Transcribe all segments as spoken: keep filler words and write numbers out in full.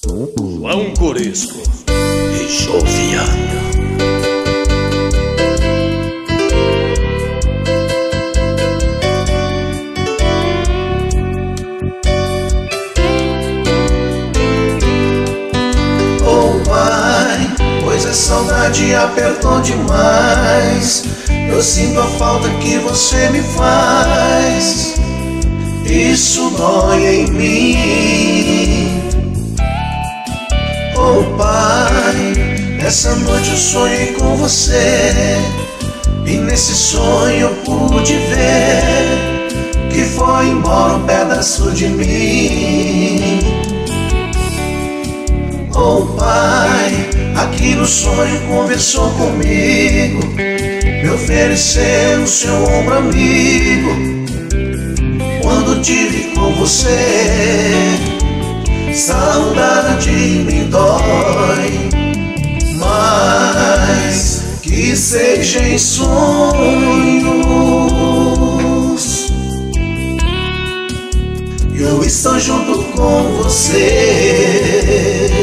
João Corisco e Joviano. Oh pai, pois a saudade apertou demais. Eu sinto a falta que você me faz. Isso dói em mim. Oh pai, essa noite eu sonhei com você, e nesse sonho eu pude ver que foi embora um pedaço de mim. Oh pai, aqui no sonho conversou comigo, me ofereceu o seu ombro amigo. Quando tive com você, saudade me dói, mas que seja em sonhos. Eu estou junto com você,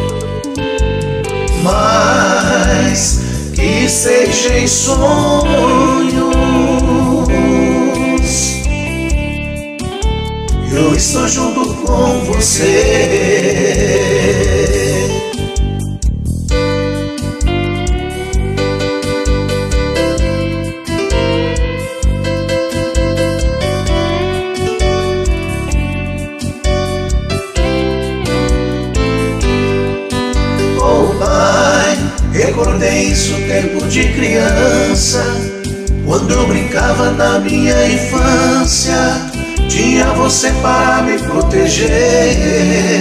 mas que seja em sonhos. Eu estou junto com você. Oh pai, recordei isso tempo de criança, quando eu brincava na minha infância. Tinha você para me proteger.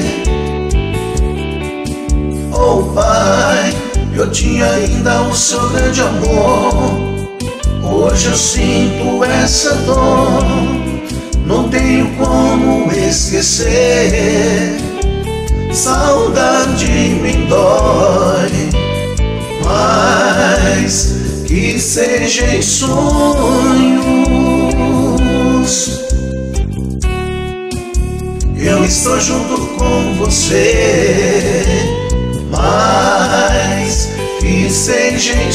Oh pai, eu tinha ainda o seu grande amor. Hoje eu sinto essa dor, não tenho como esquecer. Saudade me dói, mas que seja em sonhos. Eu estou junto com você, mas que seja em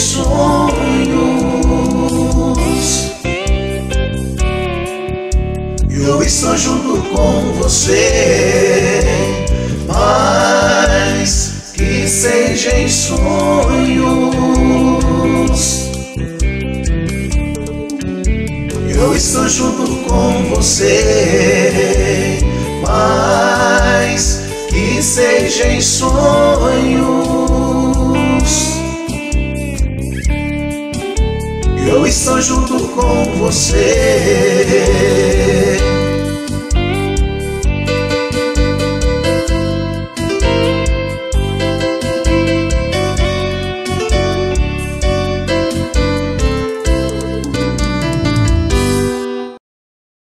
sonhos. Eu estou junto com você, mas que seja em sonhos. Eu estou junto com você, mas que seja em sonhos. Eu estou junto com você.